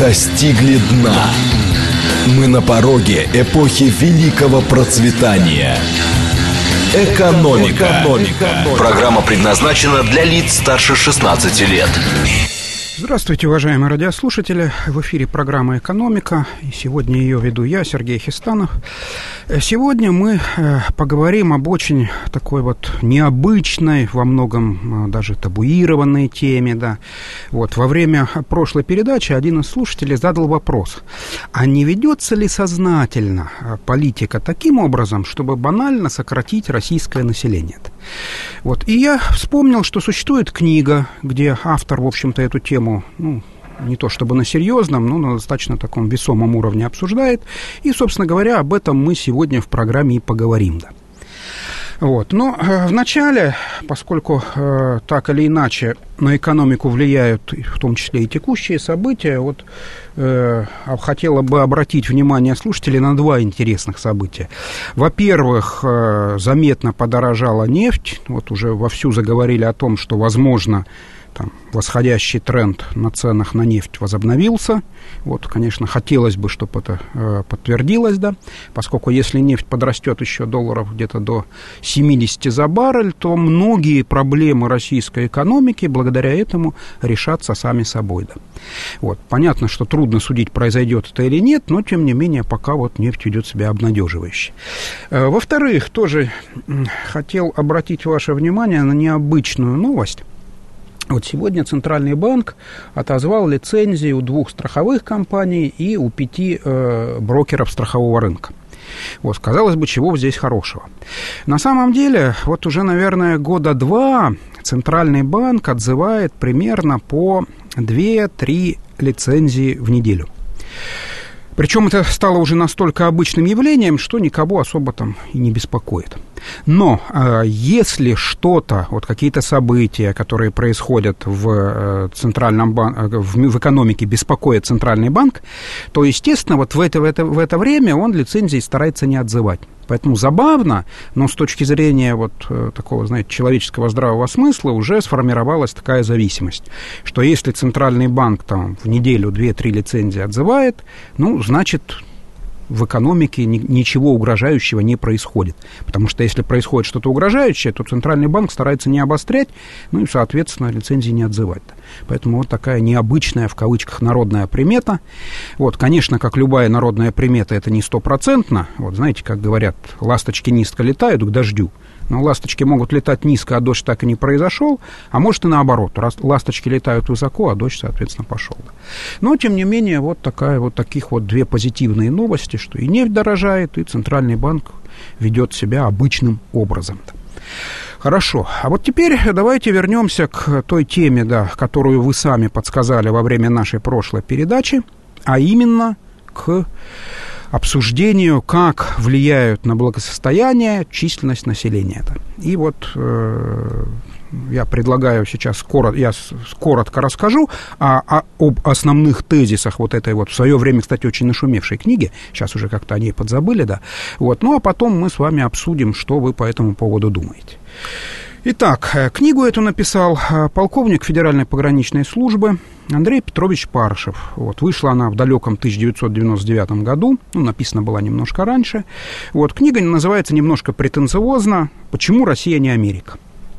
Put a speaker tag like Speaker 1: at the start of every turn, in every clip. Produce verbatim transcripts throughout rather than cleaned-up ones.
Speaker 1: достигли дна. Мы на пороге эпохи великого процветания. Экономика. Экономика. Программа предназначена для лиц старше шестнадцати лет.
Speaker 2: Здравствуйте, уважаемые радиослушатели. В эфире программа «Экономика». И сегодня ее веду я, Сергей Хистанов. Сегодня мы поговорим об очень такой вот необычной, во многом даже табуированной теме. Да. Вот, во время прошлой передачи один из слушателей задал вопрос: а не ведется ли сознательно политика таким образом, чтобы банально сократить российское население? Вот. И я вспомнил, что существует книга, где автор, в общем-то, эту тему, ну, не то чтобы на серьезном, но на достаточно таком весомом уровне обсуждает. И, собственно говоря, об этом мы сегодня в программе и поговорим. Да. Вот. Но э, вначале, поскольку э, так или иначе на экономику влияют в том числе и текущие события, вот э, хотела бы обратить внимание слушателей на два интересных события. Во-первых, э, заметно подорожала нефть. Вот уже вовсю заговорили о том, что, возможно, там, восходящий тренд на ценах на нефть возобновился. Вот, конечно, хотелось бы, чтобы это э, подтвердилось, да, поскольку если нефть подрастет еще долларов где-то до семидесяти за баррель, то многие проблемы российской экономики благодаря этому решатся сами собой. Да. Вот, понятно, что трудно судить, произойдет это или нет, но, тем не менее, пока вот нефть ведет себя обнадеживающе. Э, во-вторых, тоже э, хотел обратить ваше внимание на необычную новость. Вот сегодня Центральный банк отозвал лицензии у двух страховых компаний и у пяти э, брокеров страхового рынка. Вот, казалось бы, чего здесь хорошего. На самом деле, вот уже, наверное, года два Центральный банк отзывает примерно по две-три лицензии в неделю. Причем это стало уже настолько обычным явлением, что никого особо там и не беспокоит. Но э, если что-то, вот какие-то события, которые происходят в, э, центральном бан... в, в экономике, беспокоит Центральный банк, то, естественно, вот в это, в, это, в это время он лицензии старается не отзывать. Поэтому забавно, но с точки зрения вот такого, знаете, человеческого здравого смысла уже сформировалась такая зависимость, что если Центральный банк там в неделю две-три лицензии отзывает, ну, значит, в экономике ничего угрожающего не происходит. Потому что если происходит что-то угрожающее, то Центральный банк старается не обострять, ну и, соответственно, лицензии не отзывать. Поэтому вот такая необычная, в кавычках, народная примета. Вот, конечно, как любая народная примета, это не стопроцентно. Вот, знаете, как говорят, ласточки низко летают к дождю. Но ласточки могут летать низко, а дождь так и не произошел, а может и наоборот, ласточки летают высоко, а дождь, соответственно, пошел. Но, тем не менее, вот, такая, вот таких вот две позитивные новости, что и нефть дорожает, и Центральный банк ведет себя обычным образом. Хорошо, а вот теперь давайте вернемся к той теме, да, которую вы сами подсказали во время нашей прошлой передачи, а именно к обсуждению, как влияют на благосостояние, численность населения. И вот э, я предлагаю сейчас, коротко, я коротко расскажу о, о, об основных тезисах вот этой вот, в свое время, кстати, очень нашумевшей книги, сейчас уже как-то о ней подзабыли, да, вот, ну а потом мы с вами обсудим, что вы по этому поводу думаете. Итак, книгу эту написал полковник Федеральной пограничной службы Андрей Петрович Паршев. Вот, вышла она в далеком тысяча девятьсот девяносто девятом году, ну, написана была немножко раньше. Вот, книга называется немножко претенциозно «Почему Россия не Америка?».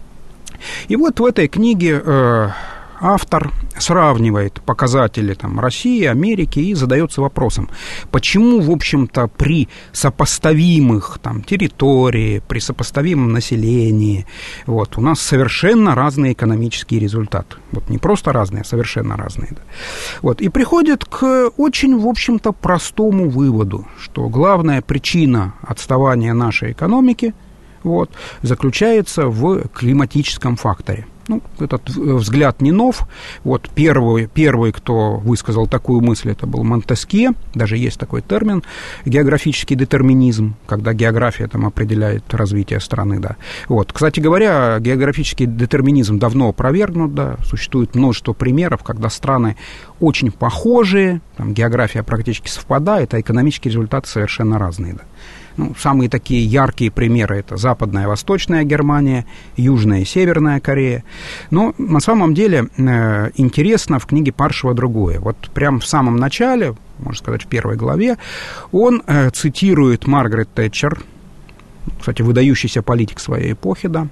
Speaker 2: И вот в этой книге э, автор сравнивает показатели там, России, Америки и задается вопросом, почему, в общем-то, при сопоставимых там, территории, при сопоставимом населении вот, у нас совершенно разные экономические результаты. Вот не просто разные, а совершенно разные. Да. Вот, и приходит к очень, в общем-то, простому выводу, что главная причина отставания нашей экономики вот, заключается в климатическом факторе. Ну, этот взгляд не нов. Вот первый, первый, кто высказал такую мысль, это был Монтескье. Даже есть такой термин географический детерминизм, когда география там определяет развитие страны. Да. Вот. Кстати говоря, географический детерминизм давно опровергнут. Да. Существует множество примеров, когда страны очень похожие, там, география практически совпадает, а экономические результаты совершенно разные. Да. Ну, самые такие яркие примеры – это Западная и Восточная Германия, Южная и Северная Корея. Но на самом деле э, интересно в книге Паршева другое. Вот прямо в самом начале, можно сказать, в первой главе, он э, цитирует Маргарет Тэтчер, кстати, выдающийся политик своей эпохи, да,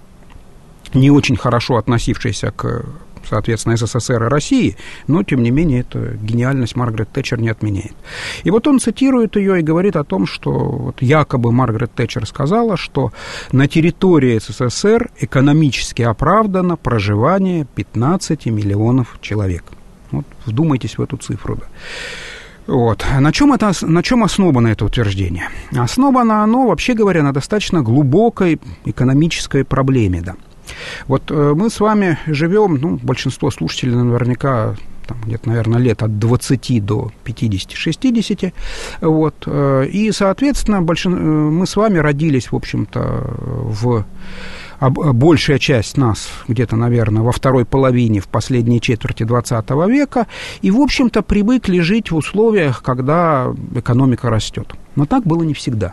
Speaker 2: не очень хорошо относившийся к, соответственно, СССР и России, но, тем не менее, эта гениальность Маргарет Тэтчер не отменяет. И вот он цитирует ее и говорит о том, что вот якобы Маргарет Тэтчер сказала, что на территории СССР экономически оправдано проживание пятнадцати миллионов человек. Вот вдумайтесь в эту цифру, да. Вот. На чем, это, на чем основано это утверждение? Основано оно, вообще говоря, на достаточно глубокой экономической проблеме, да. Вот э, мы с вами живем, ну, большинство слушателей наверняка, там, где-то, наверное, лет от двадцати до пятидесяти-шестидесяти, вот, э, и, соответственно, большин... мы с вами родились, в общем-то, в... большая часть нас где-то, наверное, во второй половине, в последней четверти двадцатого века, и, в общем-то, привыкли жить в условиях, когда экономика растет. Но так было не всегда.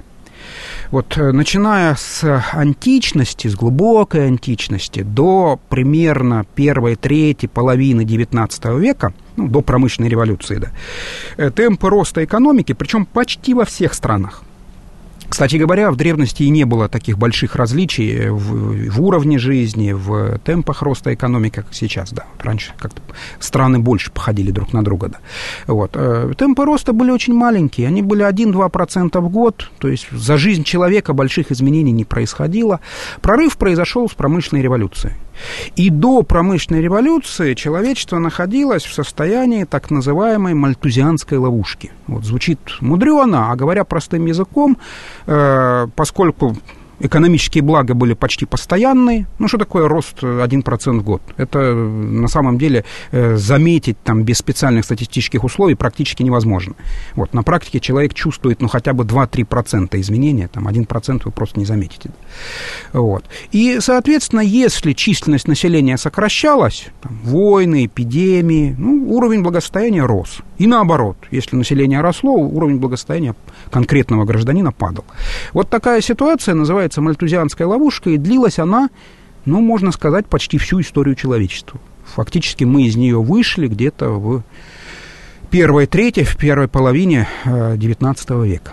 Speaker 2: Вот, начиная с античности, с глубокой античности, до примерно первой трети половины девятнадцатого века, ну, до промышленной революции, да, темпы роста экономики, причем почти во всех странах. Кстати говоря, в древности и не было таких больших различий в, в уровне жизни, в темпах роста экономики, как сейчас, да. Вот раньше как-то страны больше походили друг на друга, да. Вот. Темпы роста были очень маленькие, они были один-два процента в год, то есть за жизнь человека больших изменений не происходило. Прорыв произошел с промышленной революцией. И до промышленной революции человечество находилось в состоянии так называемой мальтузианской ловушки. Вот, звучит мудрено, а говоря простым языком, э, поскольку экономические блага были почти постоянные. Ну, что такое рост один процент в год? Это на самом деле э, заметить там без специальных статистических условий практически невозможно. Вот, на практике человек чувствует, ну, хотя бы два-три процента изменения, там один процент вы просто не заметите. Вот. И, соответственно, если численность населения сокращалась, там, войны, эпидемии, ну, уровень благосостояния рос. И наоборот, если население росло, уровень благосостояния конкретного гражданина падал. Вот такая ситуация называется мальтузианской ловушкой, и длилась она, ну, можно сказать, почти всю историю человечества. Фактически мы из нее вышли где-то в первой трети, в первой половине девятнадцатого века.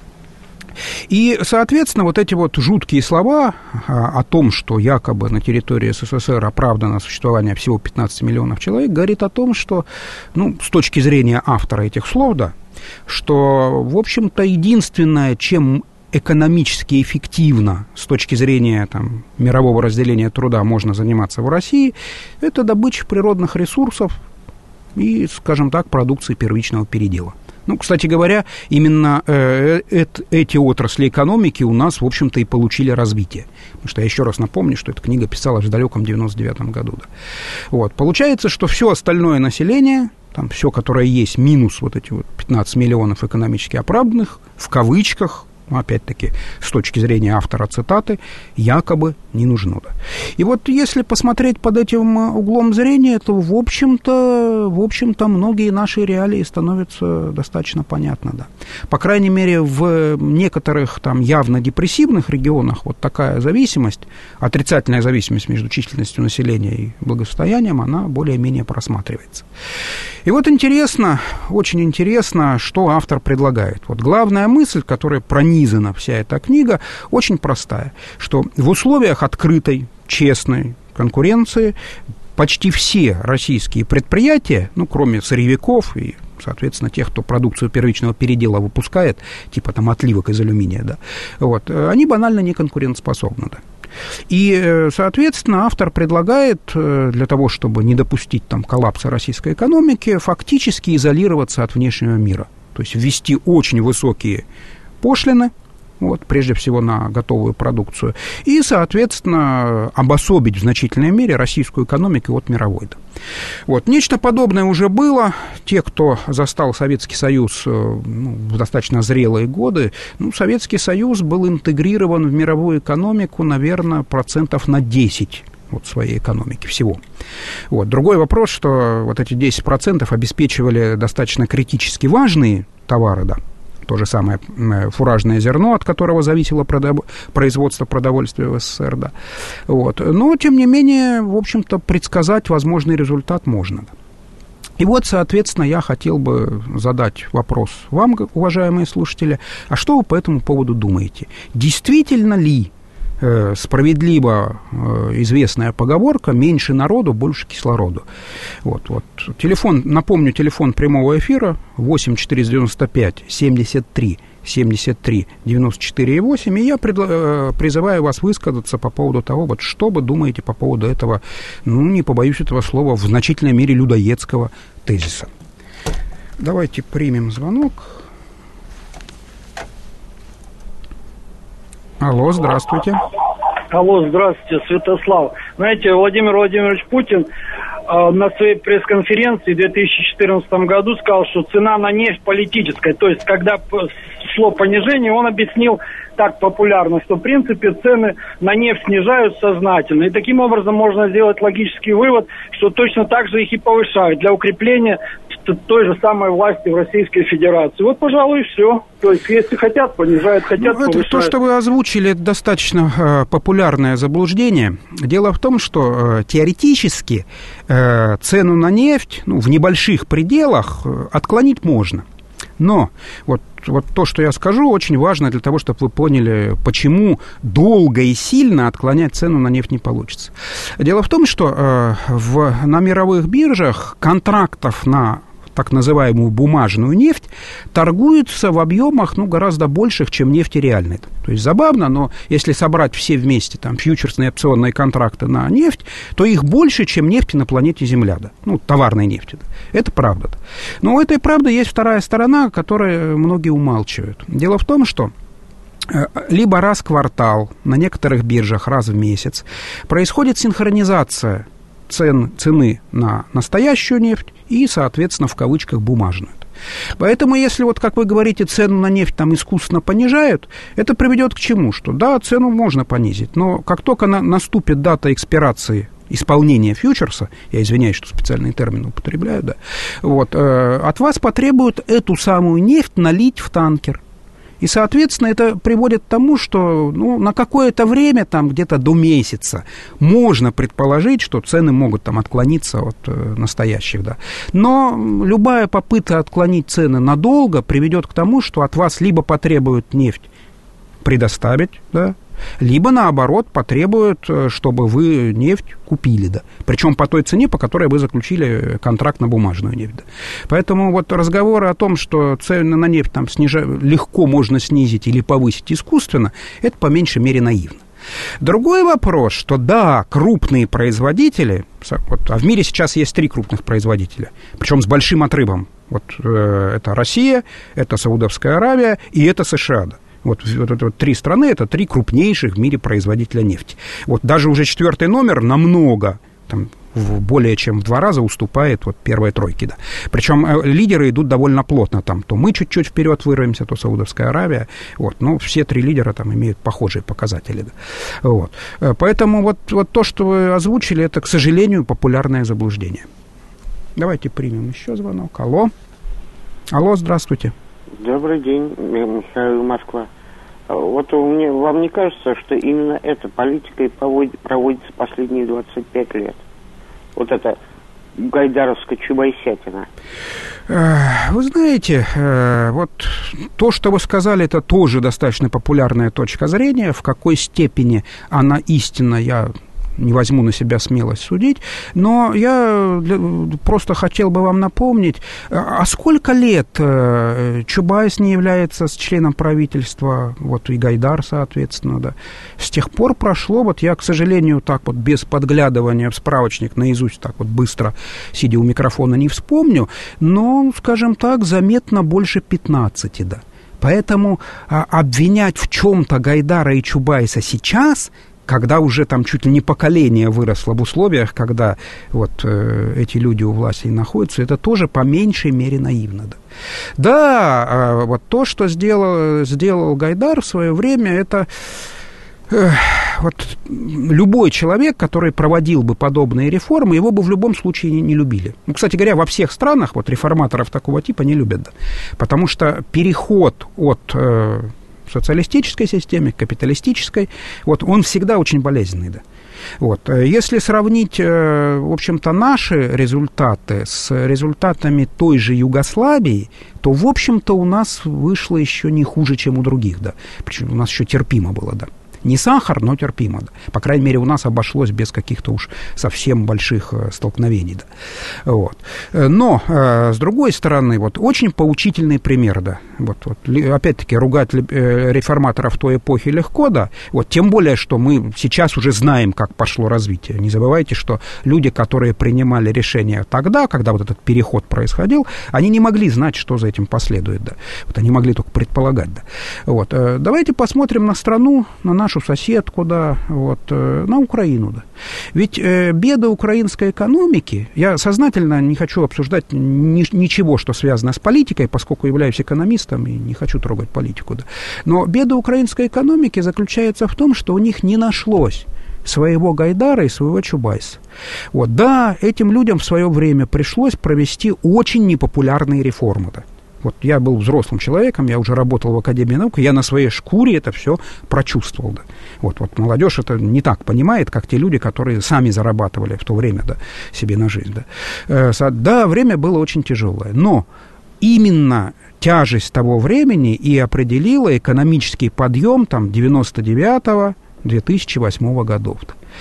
Speaker 2: И, соответственно, вот эти вот жуткие слова о том, что якобы на территории СССР оправдано существование всего пятнадцати миллионов человек, говорит о том, что, ну, с точки зрения автора этих слов, да, что, в общем-то, единственное, чем экономически эффективно с точки зрения там, мирового разделения труда можно заниматься в России, это добыча природных ресурсов и, скажем так, продукции первичного передела. Ну, кстати говоря, именно э, э, эти отрасли экономики у нас, в общем-то, и получили развитие. Потому что я еще раз напомню, что эта книга писалась в далеком девяносто девятом году. Да. Вот. Получается, что все остальное население, там, все, которое есть, минус вот эти вот пятнадцать миллионов экономически оправданных, в кавычках, опять-таки, с точки зрения автора цитаты, якобы не нужно. Да. И вот если посмотреть под этим углом зрения, то, в общем-то, в общем-то, многие наши реалии становятся достаточно понятны. Да. По крайней мере, в некоторых там явно депрессивных регионах вот такая зависимость, отрицательная зависимость между численностью населения и благосостоянием, она более-менее просматривается. И вот интересно, очень интересно, что автор предлагает. Вот главная мысль, которая пронизана вся эта книга, очень простая, что в условиях открытой, честной конкуренции почти все российские предприятия, ну, кроме сырьевиков и, соответственно, тех, кто продукцию первичного передела выпускает, типа там отливок из алюминия, да, вот, они банально не конкурентоспособны, да. И, соответственно, автор предлагает для того, чтобы не допустить там коллапса российской экономики, фактически изолироваться от внешнего мира. То есть ввести очень высокие пошлины, вот, прежде всего на готовую продукцию, и, соответственно, обособить в значительной мере российскую экономику от мировой. Вот. Нечто подобное уже было. Те, кто застал Советский Союз, ну, в достаточно зрелые годы, ну, Советский Союз был интегрирован в мировую экономику, наверное, процентов на десять вот, своей экономики всего. Вот. Другой вопрос, что вот эти десять процентов обеспечивали достаточно критически важные товары, да, то же самое фуражное зерно, от которого зависело продов... производство продовольствия в СССР, да. Вот. Но, тем не менее, в общем-то, предсказать возможный результат можно. И вот, соответственно, я хотел бы задать вопрос вам, уважаемые слушатели, а что вы по этому поводу думаете? Действительно ли э, справедливо э, известная поговорка «меньше народу, больше кислороду»? Вот, вот. Телефон, напомню, телефон прямого эфира восемь четыреста девяносто пять семьдесят три семьдесят три девяносто четыре восемь, и я предла- призываю вас высказаться по поводу того, вот что вы думаете по поводу этого, ну, не побоюсь этого слова, в значительной мере людоедского тезиса. Давайте примем звонок. Алло, здравствуйте.
Speaker 3: Алло, здравствуйте, Святослав. Знаете, Владимир Владимирович Путин э, на своей пресс-конференции в две тысячи четырнадцатом году сказал, что цена на нефть политическая. То есть, когда шло понижение, он объяснил так популярно, что в принципе цены на нефть снижают сознательно. И таким образом можно сделать логический вывод, что точно так же их и повышают для укрепления той же самой власти в Российской Федерации. Вот, пожалуй, и все. То есть, если хотят, понижают, хотят,
Speaker 2: ну, это,
Speaker 3: повышают.
Speaker 2: То, что вы озвучили, это достаточно э, популярное заблуждение. Дело в том, что э, теоретически э, цену на нефть, ну, в небольших пределах э, отклонить можно. Но вот, вот то, что я скажу, очень важно для того, чтобы вы поняли, почему долго и сильно отклонять цену на нефть не получится. Дело в том, что э, в, на мировых биржах контрактов на так называемую бумажную нефть торгуются в объемах, ну, гораздо больших, чем нефти реальной. То есть забавно, но если собрать все вместе там фьючерсные опционные контракты на нефть, то их больше, чем нефти на планете Земля, да. Ну, товарной нефти, да. Это правда. Да. Но у этой правды есть вторая сторона, которую многие умалчивают. Дело в том, что либо раз в квартал, на некоторых биржах раз в месяц, происходит синхронизация цен, цены на настоящую нефть и, соответственно, в кавычках, бумажную. Поэтому, если, вот, как вы говорите, цену на нефть там искусственно понижают, это приведет к чему? Что, да, цену можно понизить, но как только на, наступит дата экспирации исполнения фьючерса, я извиняюсь, что специальные термины употребляю, да, вот, э, от вас потребуют эту самую нефть налить в танкер. И, соответственно, это приводит к тому, что, ну, на какое-то время, там, где-то до месяца, можно предположить, что цены могут там отклониться от э, настоящих, да. Но любая попытка отклонить цены надолго приведет к тому, что от вас либо потребуют нефть предоставить, да, либо, наоборот, потребуют, чтобы вы нефть купили, да. Причем по той цене, по которой вы заключили контракт на бумажную нефть, да. Поэтому вот разговоры о том, что цены на нефть там снижа... легко можно снизить или повысить искусственно, это по меньшей мере наивно. Другой вопрос, что да, крупные производители, вот, а в мире сейчас есть три крупных производителя, причем с большим отрывом. Вот э, это Россия, это Саудовская Аравия и это США, да. Вот, вот, вот, вот три страны, это три крупнейших в мире производителя нефти. Вот даже уже четвертый номер намного, там, в более чем в два раза уступает вот первой тройке. Да. Причем э, лидеры идут довольно плотно. Там, то мы чуть-чуть вперед вырвемся, то Саудовская Аравия. Вот, но все три лидера там имеют похожие показатели. Да. Вот. Поэтому вот, вот то, что вы озвучили, это, к сожалению, популярное заблуждение. Давайте примем еще звонок. Алло. Алло, здравствуйте.
Speaker 4: Добрый день, Михаил, Москва. Вот у меня, вам не кажется, что именно эта политика и проводится последние двадцать пять лет? Вот это гайдаровская чубайсятина.
Speaker 2: Вы знаете, вот то, что вы сказали, это тоже достаточно популярная точка зрения. В какой степени она истинна, я не возьму на себя смелость судить, но я просто хотел бы вам напомнить, а сколько лет Чубайс не является членом правительства, вот и Гайдар, соответственно, да. С тех пор прошло, вот я, к сожалению, так вот без подглядывания в справочник наизусть так вот быстро, сидя у микрофона, не вспомню, но, скажем так, заметно больше пятнадцати, да. Поэтому а, обвинять в чем-то Гайдара и Чубайса сейчас, когда уже там чуть ли не поколение выросло в условиях, когда вот э, эти люди у власти находятся, это тоже по меньшей мере наивно. Да, да э, вот то, что сделал, сделал Гайдар в свое время, это... Э, вот любой человек, который проводил бы подобные реформы, его бы в любом случае не, не любили. Ну, кстати говоря, во всех странах вот реформаторов такого типа не любят, да, потому что переход от э, социалистической системы к капиталистической, вот он всегда очень болезненный, да. Вот. Если сравнить, в общем-то, наши результаты с результатами той же Югославии, то, в общем-то, у нас вышло еще не хуже, чем у других, да. Причем у нас еще терпимо было, да. Не сахар, но терпимо, да. По крайней мере, у нас обошлось без каких-то уж совсем больших столкновений, да. Вот. Но, с другой стороны, вот очень поучительный пример, да. Вот, вот, опять-таки, ругать реформаторов той эпохи легко, да. Вот, тем более, что мы сейчас уже знаем, как пошло развитие. Не забывайте, что люди, которые принимали решения тогда, когда вот этот переход происходил, они не могли знать, что за этим последует, да. Вот они могли только предполагать, да. Вот. Давайте посмотрим на страну, на нашу соседку, да, вот, на Украину, да. Ведь э, беда украинской экономики, я сознательно не хочу обсуждать ни, ничего, что связано с политикой, поскольку являюсь экономистом и не хочу трогать политику, да. Но беда украинской экономики заключается в том, что у них не нашлось своего Гайдара и своего Чубайса. Вот, да, этим людям в свое время пришлось провести очень непопулярные реформы, да. Вот я был взрослым человеком, я уже работал в Академии наук, и я на своей шкуре это все прочувствовал. Да. Вот, вот молодежь это не так понимает, как те люди, которые сами зарабатывали в то время, да, себе на жизнь. Да. Да, время было очень тяжелое, но именно тяжесть того времени и определила экономический подъем там, девяносто девятого — две тысячи восьмого годов.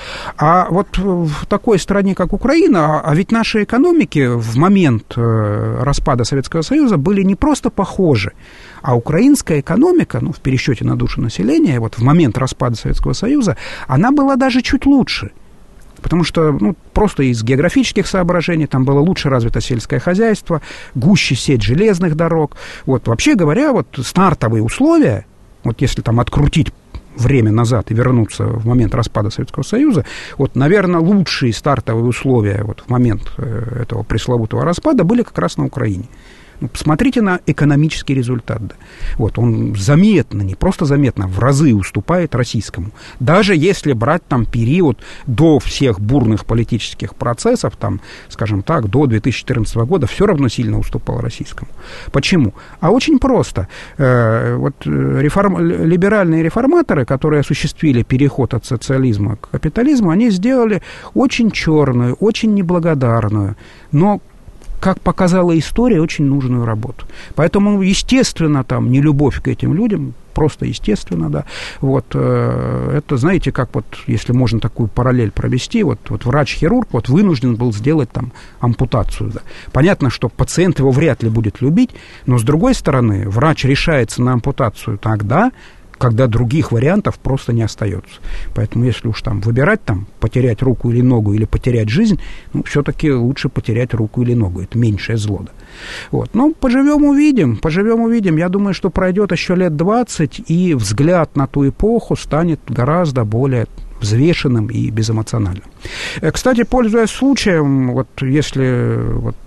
Speaker 2: А вот в такой стране, как Украина, а ведь наши экономики в момент распада Советского Союза были не просто похожи, а украинская экономика, ну, в пересчете на душу населения, вот в момент распада Советского Союза, она была даже чуть лучше. Потому что, ну, просто из географических соображений там было лучше развито сельское хозяйство, гуще сеть железных дорог. Вот, вообще говоря, вот стартовые условия, вот если там открутить время назад и вернуться в момент распада Советского Союза, вот, наверное, лучшие стартовые условия вот в момент этого пресловутого распада были как раз на Украине. Ну, посмотрите на экономический результат. Да. Вот, он заметно, не просто заметно, в разы уступает российскому. Даже если брать там период до всех бурных политических процессов, там, скажем так, до две тысячи четырнадцатого года, все равно сильно уступал российскому. Почему? А очень просто. Э, вот реформ... либеральные реформаторы, которые осуществили переход от социализма к капитализму, они сделали очень черную, очень неблагодарную, но, как показала история, очень нужную работу. Поэтому, естественно, там, нелюбовь к этим людям, просто естественно, да. Вот, э, это, знаете, как вот, если можно такую параллель провести, вот, вот врач-хирург вот вынужден был сделать там ампутацию, да. Понятно, что пациент его вряд ли будет любить, но, с другой стороны, врач решается на ампутацию тогда, когда других вариантов просто не остается. Поэтому, если уж там выбирать, там, потерять руку или ногу, или потерять жизнь, ну, все-таки лучше потерять руку или ногу. Это меньшее зло. Да. Вот. Ну, поживем, увидим, поживем, увидим. Я думаю, что пройдет еще лет двадцать, и взгляд на ту эпоху станет гораздо более взвешенным и безэмоциональным. Кстати, пользуясь случаем, вот если, вот,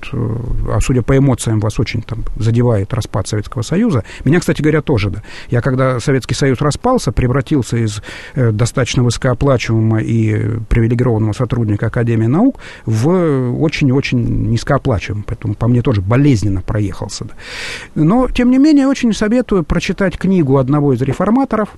Speaker 2: а судя по эмоциям, вас очень там задевает распад Советского Союза, меня, кстати говоря, тоже, да. Я, когда Советский Союз распался, превратился из э, достаточно высокооплачиваемого и привилегированного сотрудника Академии наук в очень-очень низкооплачиваемого, поэтому по мне тоже болезненно проехался. Да. Но, тем не менее, очень советую прочитать книгу одного из реформаторов.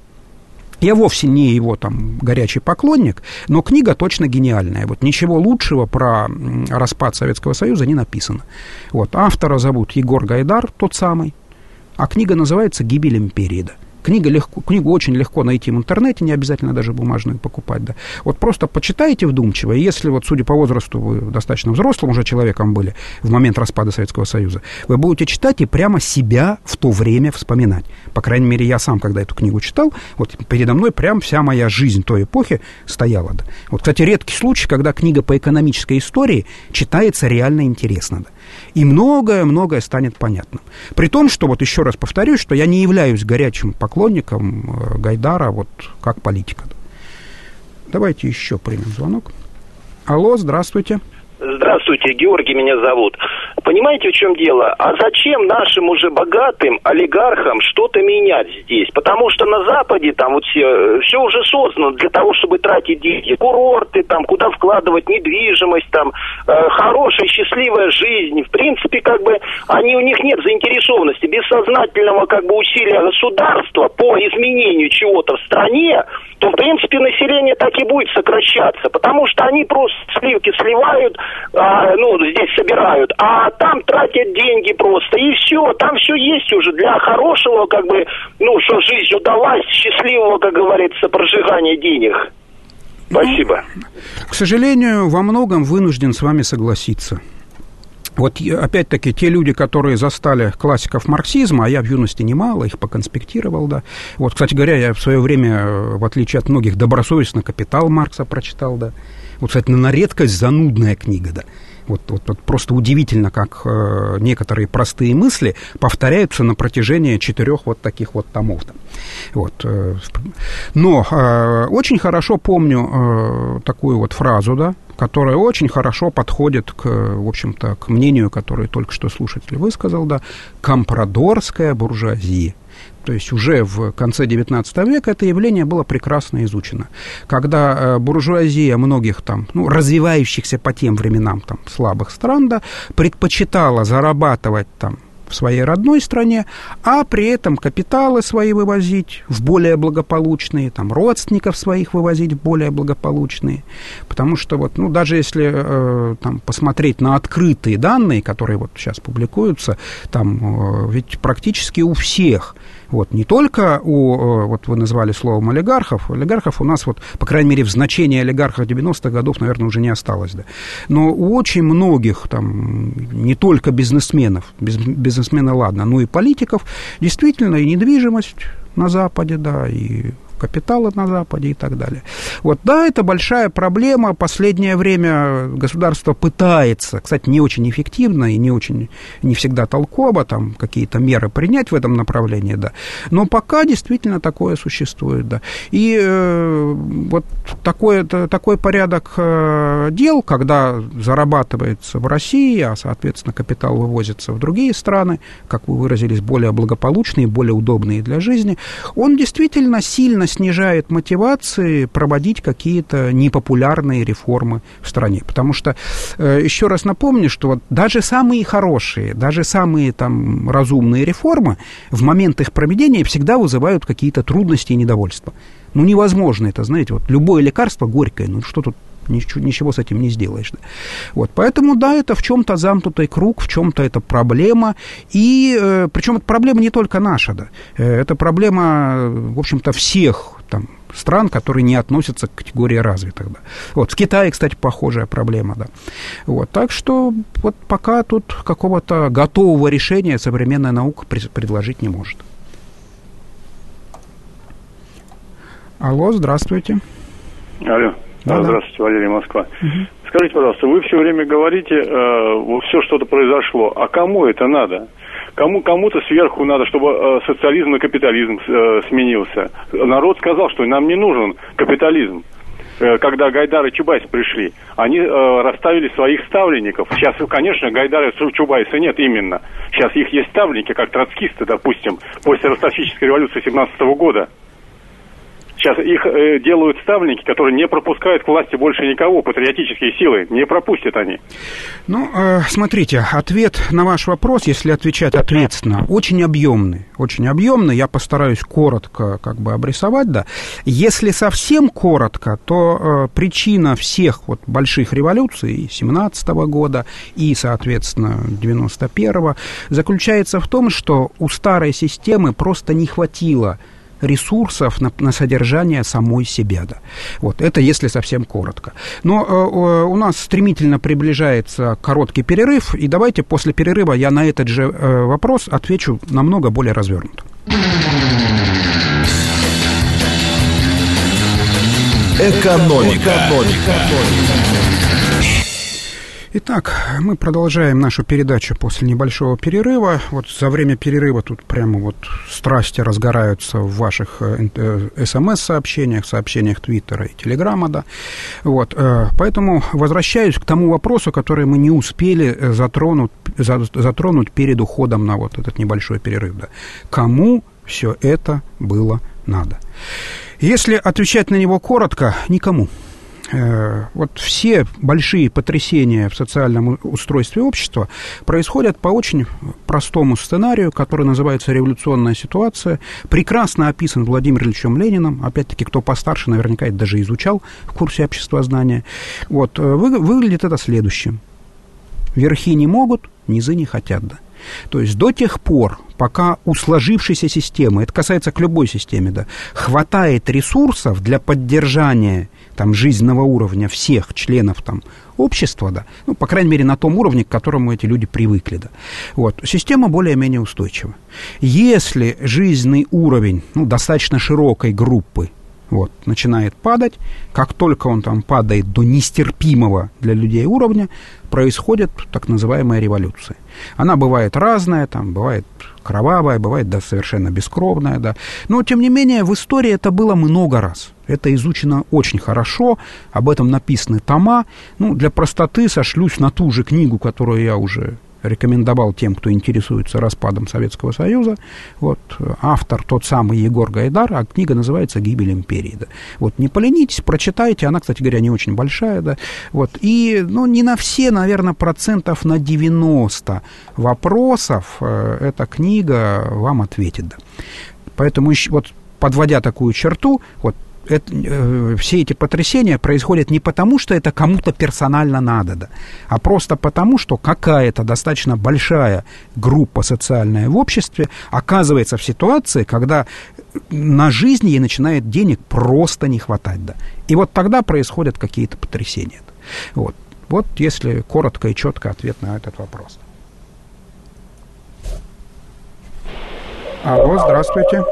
Speaker 2: Я вовсе не его там горячий поклонник, но книга точно гениальная. Вот ничего лучшего про распад Советского Союза не написано. Вот, автора зовут Егор Гайдар, тот самый, а книга называется «Гибель империи». Да. Книга легко, книгу очень легко найти в интернете, не обязательно даже бумажную покупать. Да. Вот просто почитайте вдумчиво, и если, вот, судя по возрасту, вы достаточно взрослым уже человеком были в момент распада Советского Союза, вы будете читать и прямо себя в то время вспоминать. По крайней мере, я сам, когда эту книгу читал, вот передо мной прям вся моя жизнь той эпохи стояла. Да. Вот, кстати, редкий случай, когда книга по экономической истории читается реально интересно. Да. И многое-многое станет понятным. При том, что, вот еще раз повторюсь, что я не являюсь горячим поклонником Гайдара вот как политика. Давайте еще примем звонок. Алло, здравствуйте.
Speaker 5: Здравствуйте, Георгий меня зовут. Понимаете, в чем дело? А зачем нашим уже богатым олигархам что-то менять здесь? Потому что на Западе там вот все, все уже создано для того, чтобы тратить деньги. Курорты, там, куда вкладывать недвижимость, там, э, хорошая, счастливая жизнь. В принципе, как бы, они, у них нет заинтересованности. Без сознательного, как бы, усилия государства по изменению чего-то в стране, то, в принципе, население так и будет сокращаться. Потому что они просто сливки сливают, А, ну, здесь собирают, а там тратят деньги просто, и все, там все есть уже для хорошего, как бы, ну, что жизнь удалась, счастливого, как говорится, прожигания денег. Спасибо.
Speaker 2: Ну, к сожалению, во многом вынужден с вами согласиться. Вот, опять-таки, те люди, которые застали классиков марксизма, а я в юности немало, их поконспектировал, да. Вот, кстати говоря, я в свое время, в отличие от многих, добросовестно «Капитал» Маркса прочитал, да. Вот, кстати, на редкость занудная книга, да. Вот, вот, вот просто удивительно, как э, некоторые простые мысли повторяются на протяжении четырех вот таких вот томов. Да. Вот, э, но э, очень хорошо помню э, такую вот фразу, да, которая очень хорошо подходит к, в общем-то, к мнению, которое только что слушатель высказал, да, компрадорская буржуазия. То есть уже в конце девятнадцатого века это явление было прекрасно изучено. Когда буржуазия многих там, ну, развивающихся по тем временам там, слабых стран, да, предпочитала зарабатывать там в своей родной стране, а при этом капиталы свои вывозить в более благополучные, там, родственников своих вывозить в более благополучные. Потому что вот, ну, даже если э, там, посмотреть на открытые данные, которые вот сейчас публикуются, там э, ведь практически у всех, вот, не только у, вот вы назвали словом олигархов, олигархов у нас, вот, по крайней мере, в значении олигархов девяностых годов, наверное, уже не осталось, да. Но у очень многих, там, не только бизнесменов, без, бизнесмены, ладно, но и политиков, действительно, и недвижимость на Западе, да, и капиталы на Западе и так далее. Вот, да, это большая проблема. Последнее время государство пытается, кстати, не очень эффективно и не очень, не всегда толково, там, какие-то меры принять в этом направлении, да. Но пока действительно такое существует, да. И э, вот такой, такой порядок э, дел, когда зарабатывается в России, а, соответственно, капитал вывозится в другие страны, как вы выразились, более благополучные, более удобные для жизни, он действительно сильно снижает мотивации проводить какие-то непопулярные реформы в стране. Потому что, э, еще раз напомню, что вот даже самые хорошие, даже самые там разумные реформы в момент их проведения всегда вызывают какие-то трудности и недовольства. Ну, невозможно это, знаете, вот любое лекарство горькое, ну, что тут ничего, ничего с этим не сделаешь. Да. Вот, поэтому, да, это в чем-то замкнутый круг, в чем-то это проблема, и, э, причем эта проблема не только наша, да, э, это проблема, в общем-то, всех там стран, которые не относятся к категории развитых, да. Вот, в Китае, кстати, похожая проблема, да. Вот, так что вот пока тут какого-то готового решения современная наука предложить не может. Алло, здравствуйте.
Speaker 6: Алло. Да, здравствуйте, Валерий, Москва. Угу. Скажите, пожалуйста, вы все время говорите, э, вот все что-то произошло, а кому это надо? Кому, кому-то сверху надо, чтобы э, социализм на капитализм э, сменился. Народ сказал, что нам не нужен капитализм. Э, когда Гайдар и Чубайс пришли, они э, расставили своих ставленников. Сейчас, конечно, Гайдара и Чубайса нет именно. Сейчас их есть ставленники, как троцкисты, допустим, после ростовщической революции семнадцатого года. Сейчас их э, делают ставленники, которые не пропускают к власти больше никого, патриотические силы, не пропустят они.
Speaker 2: Ну, э, смотрите, ответ на ваш вопрос, если отвечать ответственно, очень объемный, очень объемный, я постараюсь коротко как бы обрисовать, да. Если совсем коротко, то э, причина всех вот больших революций семнадцатого года и, соответственно, девяносто первого заключается в том, что у старой системы просто не хватило ресурсов на, на содержание самой себя. Да. Вот, это если совсем коротко. Но э, у нас стремительно приближается короткий перерыв, и давайте после перерыва я на этот же э, вопрос отвечу намного более развернуто.
Speaker 1: Экономика. Экономика.
Speaker 2: Итак, мы продолжаем нашу передачу после небольшого перерыва. Вот за время перерыва тут прямо вот страсти разгораются в ваших эс эм эс-сообщениях, сообщениях Твиттера и Телеграма, да. Вот, поэтому возвращаюсь к тому вопросу, который мы не успели затронуть, затронуть перед уходом на вот этот небольшой перерыв, да. Кому все это было надо? Если отвечать на него коротко, никому. Вот все большие потрясения в социальном устройстве общества происходят по очень простому сценарию, который называется «революционная ситуация», прекрасно описан Владимиром Ильичем Лениным, опять-таки, кто постарше, наверняка это даже изучал в курсе обществознания. Вот, вы, выглядит это следующим. Верхи не могут, низы не хотят, да. То есть до тех пор, пока у сложившейся системы, это касается к любой системе, да, хватает ресурсов для поддержания там, жизненного уровня всех членов там, общества, да, ну, по крайней мере, на том уровне, к которому эти люди привыкли, да, вот, система более-менее устойчива. Если жизненный уровень ну, достаточно широкой группы вот, начинает падать, как только он там падает до нестерпимого для людей уровня, происходит так называемая революция. Она бывает разная, там, бывает кровавая, бывает да, совершенно бескровная, да. Но, тем не менее, в истории это было много раз. Это изучено очень хорошо, об этом написаны тома. Ну, для простоты сошлюсь на ту же книгу, которую я уже рекомендовал тем, кто интересуется распадом Советского Союза. Вот, автор тот самый Егор Гайдар, а книга называется «Гибель империи». Да. Вот, не поленитесь, прочитайте. Она, кстати говоря, не очень большая. Да. Вот, и ну, не на все, наверное, процентов на девяносто вопросов э, эта книга вам ответит. Да. Поэтому, еще, вот, подводя такую черту, вот, Это, э, все эти потрясения происходят не потому, что это кому-то персонально надо, да, а просто потому, что какая-то достаточно большая группа социальная в обществе оказывается в ситуации, когда на жизнь ей начинает денег просто не хватать. Да. И вот тогда происходят какие-то потрясения. Да. Вот. Вот если коротко и четко ответ на этот вопрос. Алло, здравствуйте.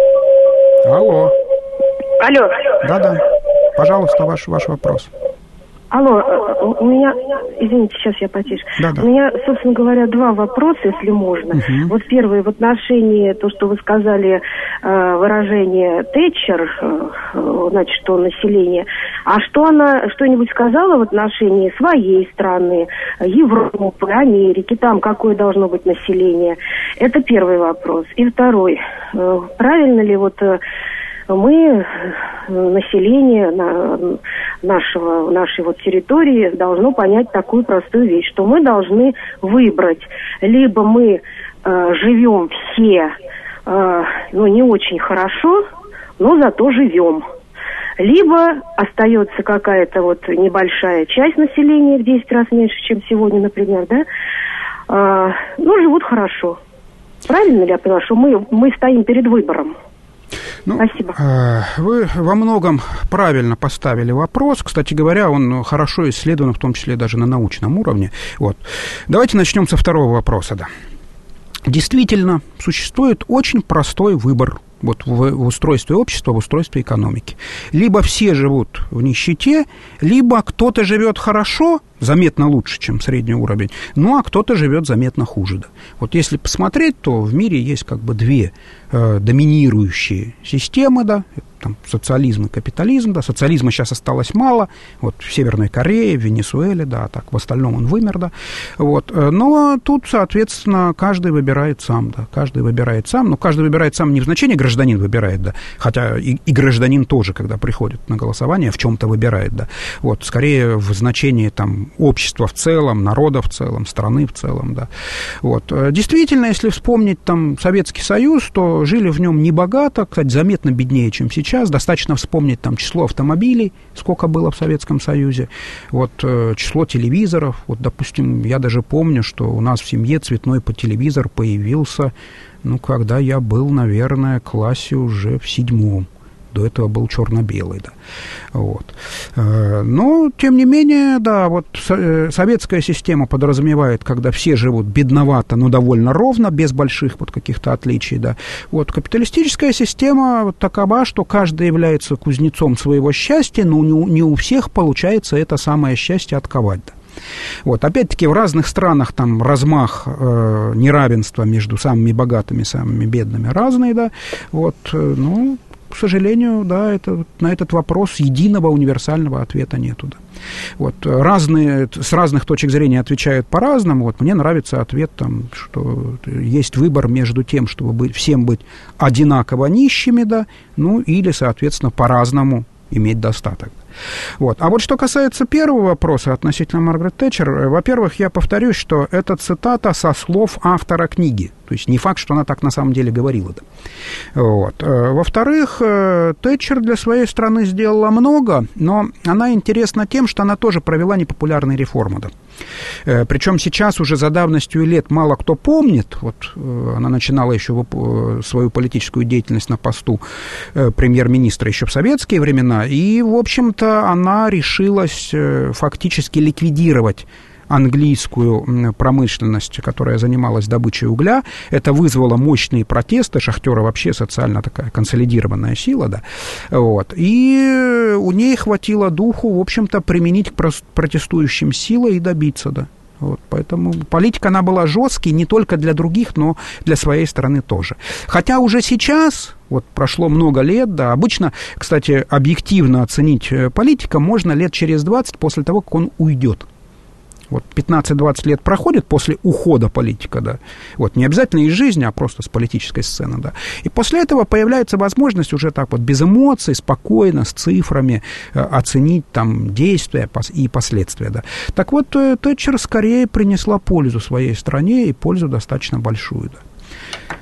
Speaker 2: Алло.
Speaker 7: Алло.
Speaker 2: Да-да. Пожалуйста, ваш, ваш вопрос.
Speaker 7: Алло, у меня, извините, сейчас я потише.
Speaker 2: Да-да.
Speaker 7: У меня, собственно говоря, два вопроса, если можно.
Speaker 2: Угу.
Speaker 7: Вот первый в отношении, то, что вы сказали, выражение Тэтчер, значит, что население. А что она что-нибудь сказала в отношении своей страны, Европы, Америки, там какое должно быть население? Это первый вопрос. И второй. Правильно ли вот мы, население нашего, нашей вот территории, должно понять такую простую вещь, что мы должны выбрать, либо мы э, живем все, э, ну, не очень хорошо, но зато живем, либо остается какая-то вот небольшая часть населения, в десять раз меньше, чем сегодня, например, да, э, ну, живут хорошо. Правильно ли я поняла, что мы, мы стоим перед выбором?
Speaker 2: Ну,
Speaker 7: Спасибо.
Speaker 2: Вы во многом правильно поставили вопрос. Кстати говоря, он хорошо исследован, в том числе даже на научном уровне. Вот. Давайте начнем со второго вопроса. Да. Действительно, существует очень простой выбор вот в, в устройстве общества, в устройстве экономики. Либо все живут в нищете, либо кто-то живет хорошо, заметно лучше, чем средний уровень, ну, а кто-то живет заметно хуже. Да. Вот если посмотреть, то в мире есть как бы две э, доминирующие системы, да, там, социализм и капитализм, да, социализма сейчас осталось мало, вот в Северной Корее, в Венесуэле, да, так в остальном он вымер, да, вот, но тут, соответственно, каждый выбирает сам, да, каждый выбирает сам, но каждый выбирает сам не в значении гражданин выбирает, да, хотя и, и гражданин тоже, когда приходит на голосование, в чем-то выбирает, да, вот, скорее в значении, там, общества в целом, народа в целом, страны в целом, да, вот, действительно, если вспомнить, там, Советский Союз, то жили в нем небогато, кстати, заметно беднее, чем сейчас. Достаточно вспомнить там число автомобилей, сколько было в Советском Союзе, вот, э, число телевизоров. Вот, допустим, я даже помню, что у нас в семье цветной по телевизор появился, ну, когда я был, наверное, в классе уже в седьмом. До этого был черно-белый, да. Вот. Но, тем не менее, да, вот советская система подразумевает, когда все живут бедновато, но довольно ровно, без больших вот каких-то отличий, да. Вот капиталистическая система вот такова, что каждый является кузнецом своего счастья, но не у, не у всех получается это самое счастье отковать, да. Вот. Опять-таки, в разных странах там размах э, неравенства между самыми богатыми и самыми бедными разный, да, вот, э, ну, к сожалению, да, это, на этот вопрос единого универсального ответа нету, да. Вот, разные, с разных точек зрения отвечают по-разному. Вот, мне нравится ответ, там, что есть выбор между тем, чтобы быть, всем быть одинаково нищими, да, ну, или, соответственно, по-разному иметь достаток. Вот. А вот что касается первого вопроса относительно Маргарет Тэтчер, во-первых, я повторюсь, что это цитата со слов автора книги. То есть не факт, что она так на самом деле говорила. Да. Вот. Во-вторых, Тэтчер для своей страны сделала много, но она интересна тем, что она тоже провела непопулярные реформы. Да. Причем сейчас уже за давностью лет мало кто помнит. Вот она начинала еще свою политическую деятельность на посту премьер-министра еще в советские времена, и, в общем-то, она решилась фактически ликвидировать английскую промышленность, которая занималась добычей угля. Это вызвало мощные протесты. Шахтеры вообще социально такая консолидированная сила, да. Вот. И у ней хватило духу, в общем-то, применить к протестующим силы и добиться, да. Вот, поэтому политика, она была жесткой не только для других, но для своей страны тоже. Хотя уже сейчас, вот прошло много лет, да, обычно, кстати, объективно оценить политика можно лет через двадцать после того, как он уйдет. Вот пятнадцать-двадцать лет проходит после ухода политика, да, вот, не обязательно из жизни, а просто с политической сцены, да, и после этого появляется возможность уже так вот без эмоций, спокойно, с цифрами э, оценить там действия и последствия, да. Так вот, э, Тэтчер скорее принесла пользу своей стране, и пользу достаточно большую, да.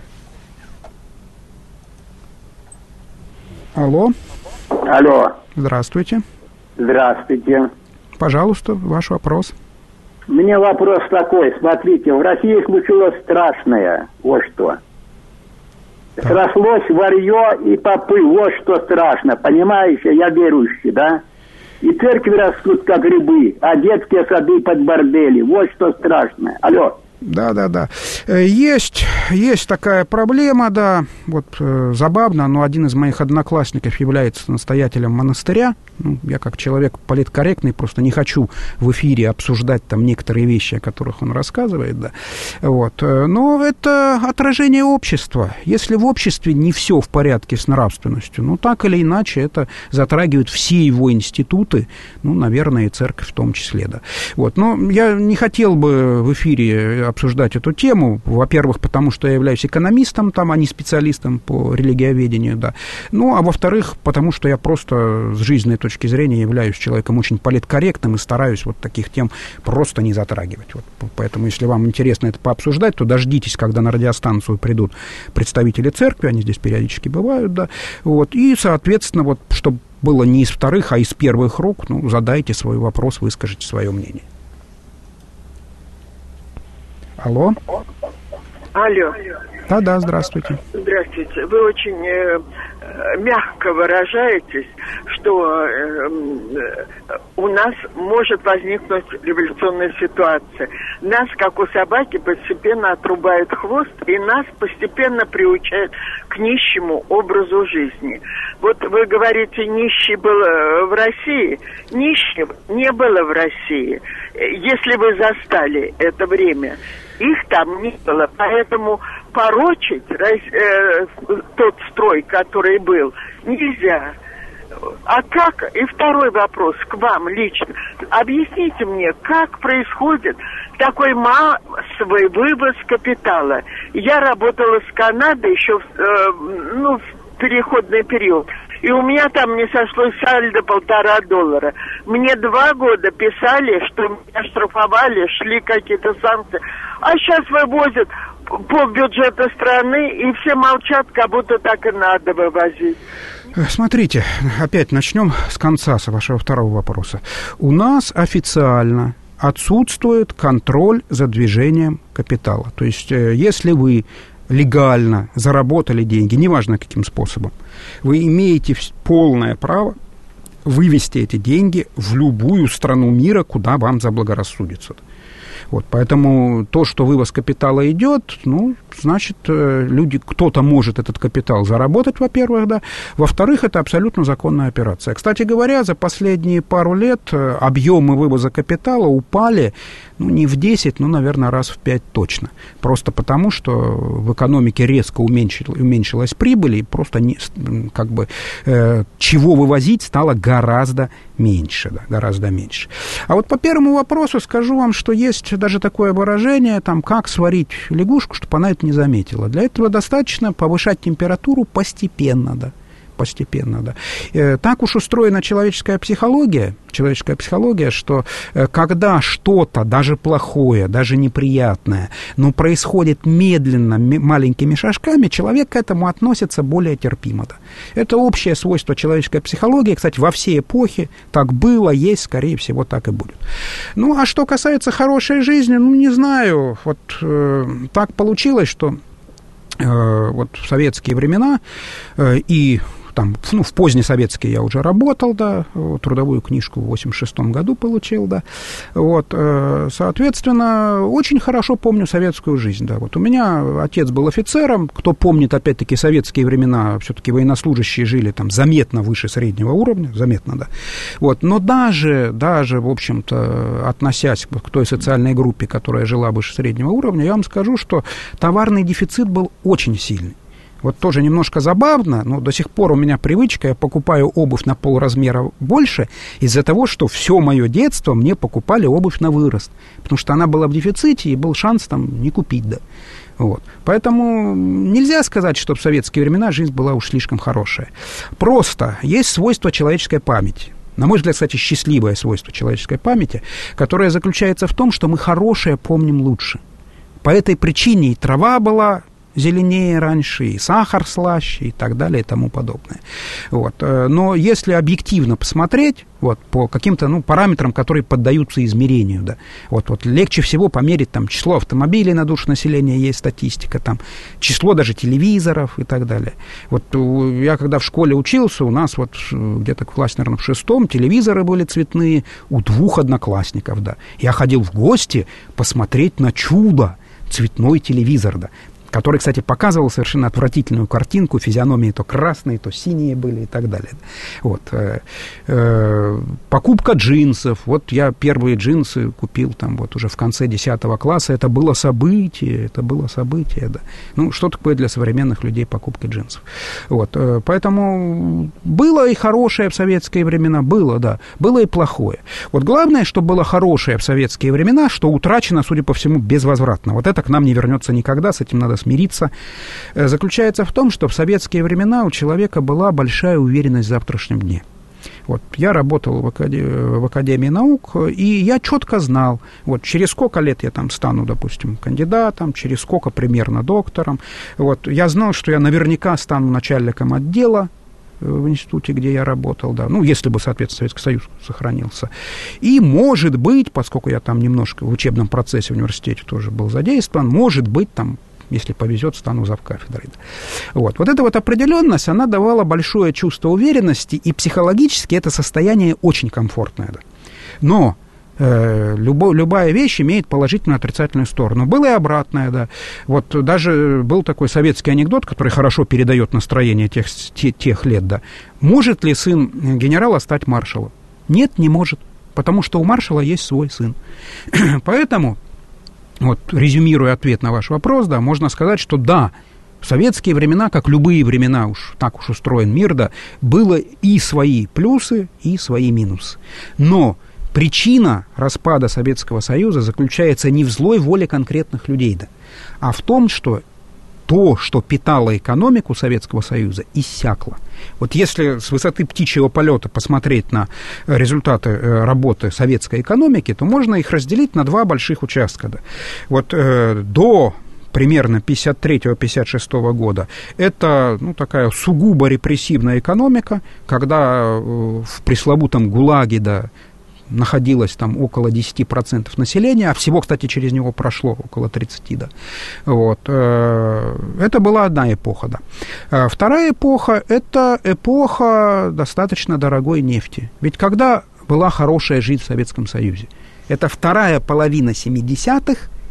Speaker 2: Алло.
Speaker 8: Алло.
Speaker 2: Здравствуйте.
Speaker 8: Здравствуйте.
Speaker 2: Пожалуйста, ваш вопрос.
Speaker 8: У меня вопрос такой. Смотрите, в России случилось страшное. Вот что. Так. Срослось варье и попы. Вот что страшно. Понимаете, я верующий, да? И церкви растут, как грибы, а детские сады под бордели. Вот что страшно. Алло.
Speaker 2: Да, да, да. Есть, есть такая проблема, да. Вот э, забавно, но один из моих одноклассников является настоятелем монастыря. Ну, я как человек политкорректный просто не хочу в эфире обсуждать там некоторые вещи, о которых он рассказывает, да. Вот. Но это отражение общества. Если в обществе не все в порядке с нравственностью, ну, так или иначе, это затрагивает все его институты, ну, наверное, и церковь в том числе, да. Вот. Но я не хотел бы в эфире обсуждать эту тему, во-первых, потому что я являюсь экономистом, там, а не специалистом по религиоведению, да, ну, а во-вторых, потому что я просто с жизненной точки зрения являюсь человеком очень политкорректным и стараюсь вот таких тем просто не затрагивать, вот, поэтому, если вам интересно это пообсуждать, то дождитесь, когда на радиостанцию придут представители церкви, они здесь периодически бывают, да, вот, и, соответственно, вот, чтобы было не из вторых, а из первых рук, ну, задайте свой вопрос, выскажите свое мнение. Алло.
Speaker 9: Алло.
Speaker 2: Да-да, здравствуйте.
Speaker 9: Здравствуйте. Вы очень э, мягко выражаетесь, что э, у нас может возникнуть революционная ситуация. Нас, как у собаки, постепенно отрубают хвост, и нас постепенно приучают к нищему образу жизни. Вот вы говорите, нищий был в России. Нищего не было в России. Если вы застали это время, их там не было. Поэтому порочить э, тот строй, который был, нельзя. А как? И второй вопрос к вам лично. Объясните мне, как происходит такой массовый вывоз капитала? Я работала с Канадой еще в, э, ну, в переходный период. И у меня там не сошлось сальдо полтора доллара. Мне два года писали, что меня штрафовали, шли какие-то санкции. А сейчас вывозят полбюджета страны, и все молчат, как будто так и надо вывозить.
Speaker 2: Смотрите, опять начнем с конца, с вашего второго вопроса. У нас официально отсутствует контроль за движением капитала. То есть, если вы легально заработали деньги, неважно каким способом, вы имеете полное право вывести эти деньги в любую страну мира, куда вам заблагорассудится. Вот, поэтому то, что вывоз капитала идет, ну, значит, люди, кто-то может этот капитал заработать, во-первых, да, во-вторых, это абсолютно законная операция. Кстати говоря, за последние пару лет объемы вывоза капитала упали, ну, не в десять, ну, наверное, раз в пять точно. Просто потому, что в экономике резко уменьшилась, уменьшилась прибыль, и просто не, как бы, э, чего вывозить стало гораздо меньше, да, гораздо меньше. А вот по первому вопросу скажу вам, что есть даже такое выражение, там, как сварить лягушку, чтобы она это не заметила. Для этого достаточно повышать температуру постепенно, да. Постепенно, да. Э, так уж устроена человеческая психология, человеческая психология, что э, когда что-то, даже плохое, даже неприятное, но происходит медленно, м- маленькими шажками, человек к этому относится более терпимо, да. Это общее свойство человеческой психологии, кстати, во все эпохи так было, есть, скорее всего, так и будет. Ну, а что касается хорошей жизни, ну, не знаю, вот э, так получилось, что э, вот в советские времена э, и там, ну, в позднесоветские я уже работал, да, трудовую книжку в восемьдесят шестом году получил, да, вот, соответственно, очень хорошо помню советскую жизнь, да, вот у меня отец был офицером, кто помнит, опять-таки, советские времена, все-таки военнослужащие жили там заметно выше среднего уровня, заметно, да, вот, но даже, даже, в общем-то, относясь к той социальной группе, которая жила выше среднего уровня, я вам скажу, что товарный дефицит был очень сильный. Вот тоже немножко забавно, но до сих пор у меня привычка, я покупаю обувь на полразмера больше из-за того, что все мое детство мне покупали обувь на вырост, потому что она была в дефиците, и был шанс там не купить, да. Вот. Поэтому нельзя сказать, что в советские времена жизнь была уж слишком хорошая. Просто есть свойство человеческой памяти. На мой взгляд, кстати, счастливое свойство человеческой памяти, которое заключается в том, что мы хорошее помним лучше. По этой причине и трава была зеленее раньше, и сахар слаще, и так далее, и тому подобное. Вот. Но если объективно посмотреть, вот, по каким-то, ну, параметрам, которые поддаются измерению, да, вот, вот легче всего померить там число автомобилей на душу населения, есть статистика, там, число даже телевизоров и так далее. Вот я когда в школе учился, у нас вот где-то в классе, наверное, в шестом телевизоры были цветные у двух одноклассников, да. Я ходил в гости посмотреть на чудо, цветной телевизор, да, который, кстати, показывал совершенно отвратительную картинку, физиономии то красные, то синие были и так далее. Вот. Покупка джинсов. Вот я первые джинсы купил там вот уже в конце десятого класса. Это было событие, это было событие, да. Ну, что такое для современных людей покупка джинсов? Вот. Поэтому было и хорошее в советские времена, было, да, было и плохое. Вот главное, что было хорошее в советские времена, что утрачено, судя по всему, безвозвратно. Вот это к нам не вернется никогда, с этим надо смириться, заключается в том, что в советские времена у человека была большая уверенность в завтрашнем дне. Вот, я работал в, акаде... в Академии наук, и я четко знал, вот, через сколько лет я там стану, допустим, кандидатом, через сколько примерно доктором. Вот, я знал, что я наверняка стану начальником отдела в институте, где я работал, да, ну, если бы, соответственно, Советский Союз сохранился. И, может быть, поскольку я там немножко в учебном процессе в университете тоже был задействован, может быть, там, если повезет, стану завкафедрой. Вот. Вот эта вот определенность, она давала большое чувство уверенности, и психологически это состояние очень комфортное. Да. Но э, любо, любая вещь имеет положительную и отрицательную сторону. Было и обратное, да. Вот даже был такой советский анекдот, который хорошо передает настроение тех, тех, тех лет, да. Может ли сын генерала стать маршалом? Нет, не может, потому что у маршала есть свой сын. Поэтому... Вот, резюмируя ответ на ваш вопрос, да, можно сказать, что да, в советские времена, как любые времена, уж так уж устроен мир, да, было и свои плюсы, и свои минусы. Но причина распада Советского Союза заключается не в злой воле конкретных людей, да, а в том, что то, что питало экономику Советского Союза, иссякло. Вот если с высоты птичьего полета посмотреть на результаты работы советской экономики, то можно их разделить на два больших участка. Да. Вот э, до примерно пятьдесят третьего — пятьдесят шестого года это, ну, такая сугубо репрессивная экономика, когда э, в пресловутом ГУЛАГе, да, находилось там около десять процентов населения, а всего, кстати, через него прошло около тридцать, да. Вот. Это была одна эпоха, да. Вторая эпоха – это эпоха достаточно дорогой нефти. Ведь когда была хорошая жизнь в Советском Союзе? Это вторая половина семидесятых